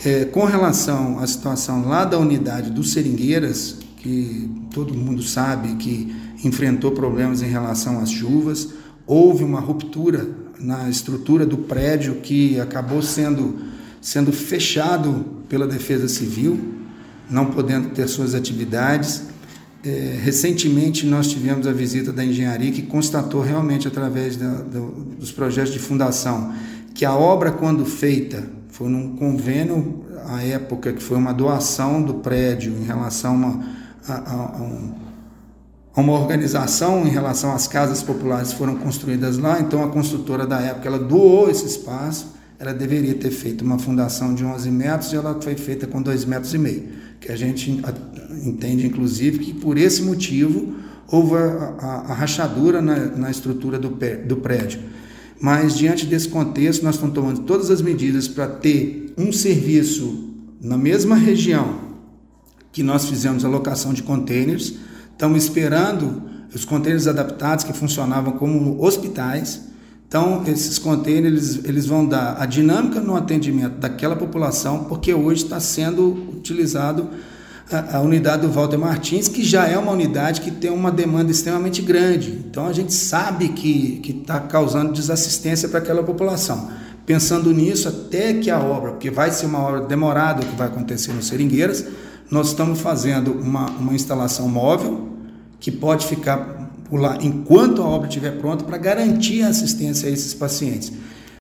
Com relação à situação lá da unidade do Seringueiras, que todo mundo sabe que enfrentou problemas em relação às chuvas, houve uma ruptura na estrutura do prédio que acabou sendo fechado pela Defesa Civil, não podendo ter suas atividades. Recentemente nós tivemos a visita da engenharia que constatou realmente através dos projetos de fundação que a obra, quando feita, foi num convênio à época que foi uma doação do prédio em relação a uma organização em relação às casas populares que foram construídas lá. Então a construtora da época ela doou esse espaço, ela deveria ter feito uma fundação de 11 metros e ela foi feita com 2,5 metros, que a gente entende inclusive que por esse motivo houve a rachadura na estrutura do prédio. Mas diante desse contexto nós estamos tomando todas as medidas para ter um serviço na mesma região que nós fizemos a locação de containers. Estamos esperando os containers adaptados que funcionavam como hospitais. Então, esses containers eles vão dar a dinâmica no atendimento daquela população, porque hoje está sendo utilizado a unidade do Walter Martins, que já é uma unidade que tem uma demanda extremamente grande. Então, a gente sabe que está causando desassistência para aquela população. Pensando nisso, até que a obra, porque vai ser uma obra demorada que vai acontecer no Seringueiras, nós estamos fazendo uma instalação móvel que pode ficar por lá enquanto a obra estiver pronta para garantir a assistência a esses pacientes.